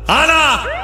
आना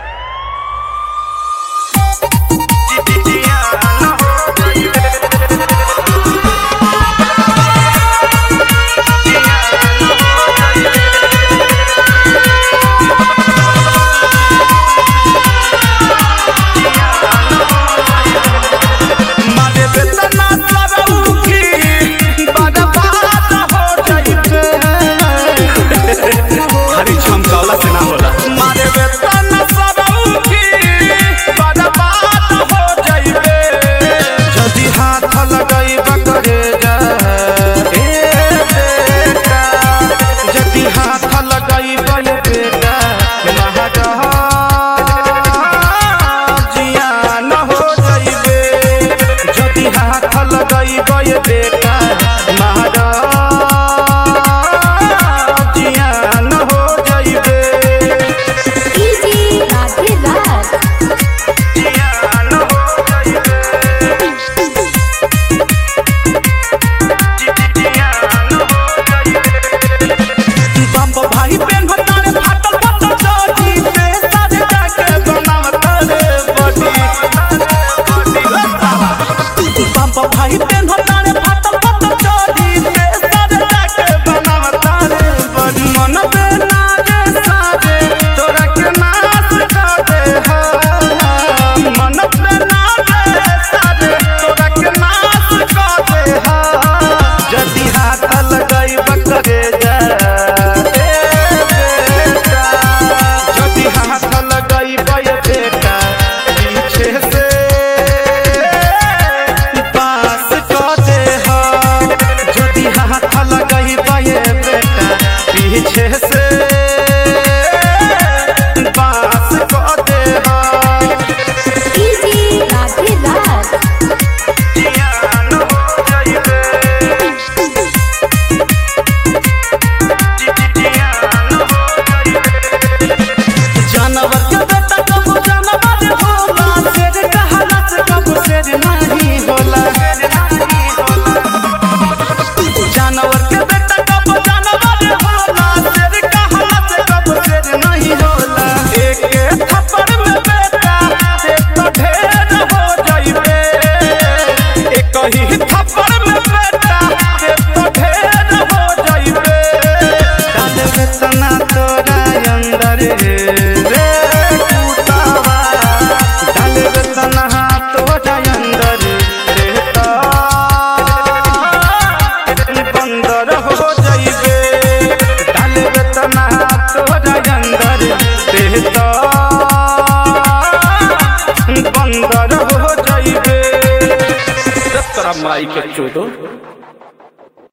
भाई पेन हटाने फाटल फाटल चोरी से सारे के बनावता रे बड़ी मन पे नागे सारे तोरा के नाच कर दे हा मन पे नागे सारे तोरा के नाच कर दे हा जदी हाथ लगाई बकरे जा बेटा जदी हाथ लगाई बय बेटा पीछे से पीछे से बास को दे जानवर के बेटा कब जानवर होला शेर कहला से कब शेर नहीं होला जानवर के बेटा कब जानवर होला शेर कहला से कब शेर नहीं होला एक थप्पड़ में बेटा एक तो ढेर हो जाइबे एक ही थप्पड़ में बेटा एक तो ढेर हो जाइबे डाल बेतना तोरा अंदर रे टूटावा डाल बेतना तोरा अंदर रहता बंदर हो जाइबे डाल बेतना तोरा अंदर रहता बंदर हो जाइबे तेरा माई के चोदो।